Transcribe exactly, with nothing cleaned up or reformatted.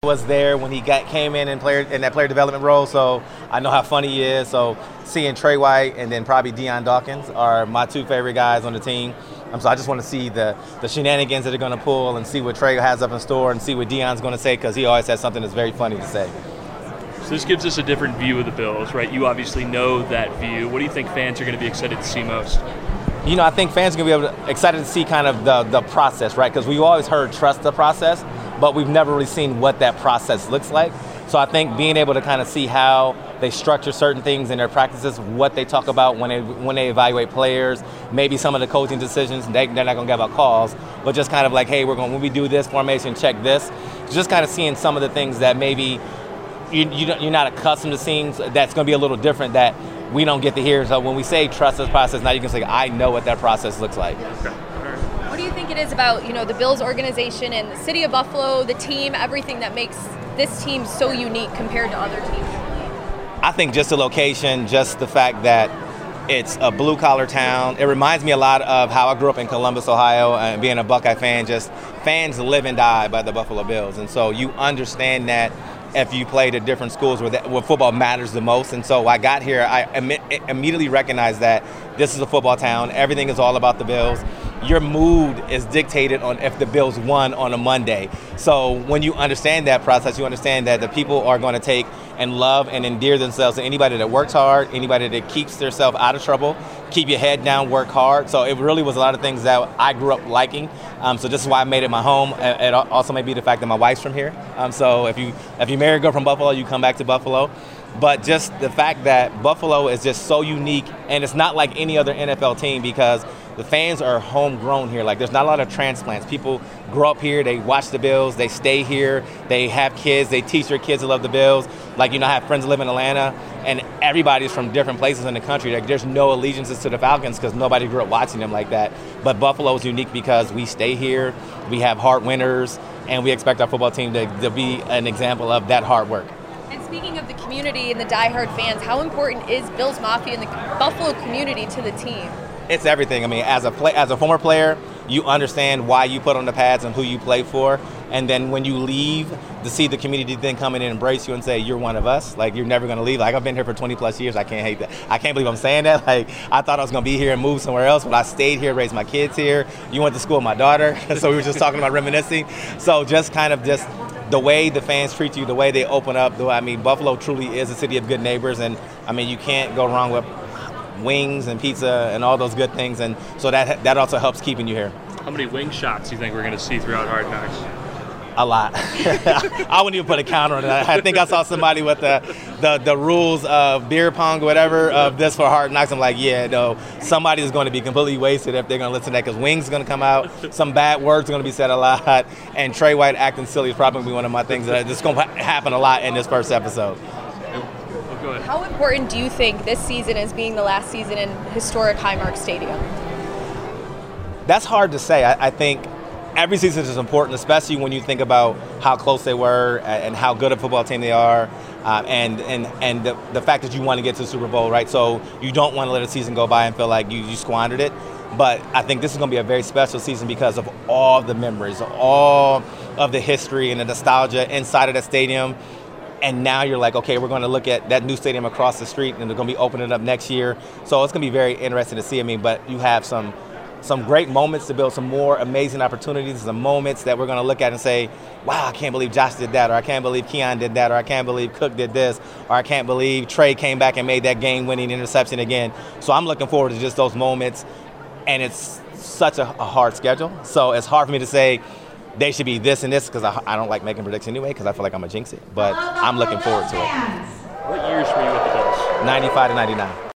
was there when he got came in and player in that player development role, so I know how funny he is. So seeing Trey White and then probably Dion Dawkins are my two favorite guys on the team. Um, so I just want to see the, the shenanigans that they're going to pull and see what Trey has up in store and see what Dion's going to say, because he always has something that's very funny to say. So this gives us a different view of the Bills, right? You obviously know that view. What do you think fans are going to be excited to see most? You know, I think fans are going to be able to, excited to see kind of the, the process, right? Because we've always heard trust the process, but we've never really seen what that process looks like. So I think being able to kind of see how they structure certain things in their practices, what they talk about when they when they evaluate players, maybe some of the coaching decisions, they, they're not going to give out calls, but just kind of like, hey, we're going when we do this formation, check this. Just kind of seeing some of the things that maybe you, you don't, you're not accustomed to seeing. That's going to be a little different that we don't get to hear. So when we say trust this process, now you can say, I know what that process looks like. Okay. What do you think it is about, you know, the Bills organization and the city of Buffalo, the team, everything that makes this team so unique compared to other teams? I think just the location, just the fact that it's a blue-collar town. It reminds me a lot of how I grew up in Columbus, Ohio, and being a Buckeye fan. Just fans live and die by the Buffalo Bills, and so you understand that if you played at different schools where, that, where football matters the most. And so I got here, I im- immediately recognized that this is a football town. Everything is all about the Bills. Your mood is dictated on if the Bills won on a Monday. So when you understand that process, you understand that the people are going to take and love and endear themselves to anybody that works hard, anybody that keeps themselves out of trouble, keep your head down, work hard. So it really was a lot of things that I grew up liking. Um, so this is why I made it my home. It also may be the fact that my wife's from here. Um, so if you if you marry a girl from Buffalo, you come back to Buffalo. But just the fact that Buffalo is just so unique, and it's not like any other N F L team because the fans are homegrown here. Like, there's not a lot of transplants. People grow up here, they watch the Bills, they stay here, they have kids, they teach their kids to love the Bills. Like, you know, I have friends who live in Atlanta, and everybody's from different places in the country. Like, there's no allegiances to the Falcons because nobody grew up watching them like that. But Buffalo is unique because we stay here, we have hard winners, and we expect our football team to, to be an example of that hard work. And speaking of the community and the diehard fans, how important is Bills Mafia and the Buffalo community to the team? It's everything. I mean, as a play, as a former player, you understand why you put on the pads and who you play for. And then when you leave, to see the community then come in and embrace you and say, you're one of us. Like, you're never going to leave. Like, I've been here for twenty plus years. I can't hate that. I can't believe I'm saying that. Like, I thought I was going to be here and move somewhere else, but I stayed here, raised my kids here. You went to school with my daughter. So we were just talking about reminiscing. So just kind of just the way the fans treat you, the way they open up. I mean, Buffalo truly is a city of good neighbors. And, I mean, you can't go wrong with wings and pizza and all those good things, and so that that also helps keeping you here. How many wing shots do you think we're going to see throughout Hard Knocks? A lot. I wouldn't even put a counter on that. I think I saw somebody with the, the the rules of beer pong or whatever of this for Hard Knocks. I'm like, yeah, no, somebody is going to be completely wasted if they're going to listen to that, because wings is going to come out, some bad words are going to be said a lot, and Trey White acting silly is probably going to be one of my things that is going to happen a lot in this first episode. How important do you think this season is being the last season in historic Highmark Stadium? That's hard to say. I, I think every season is important, especially when you think about how close they were and how good a football team they are, uh, and and and the, the fact that you want to get to the Super Bowl, right? So you don't want to let a season go by and feel like you, you squandered it. But I think this is going to be a very special season because of all the memories, all of the history and the nostalgia inside of the stadium. And now you're like, okay, we're going to look at that new stadium across the street, and they're going to be opening up next year. So it's going to be very interesting to see. I mean, but you have some some great moments to build some more amazing opportunities, some moments that we're going to look at and say, wow, I can't believe Josh did that, or I can't believe Keon did that, or I can't believe Cook did this, or I can't believe Trey came back and made that game-winning interception again. So I'm looking forward to just those moments, and it's such a, a hard schedule. So it's hard for me to say they should be this and this, because I, I don't like making predictions anyway, because I feel like I'm a jinx it. But I'm looking forward to it. What years were you with the Bills? ninety-five to ninety-nine.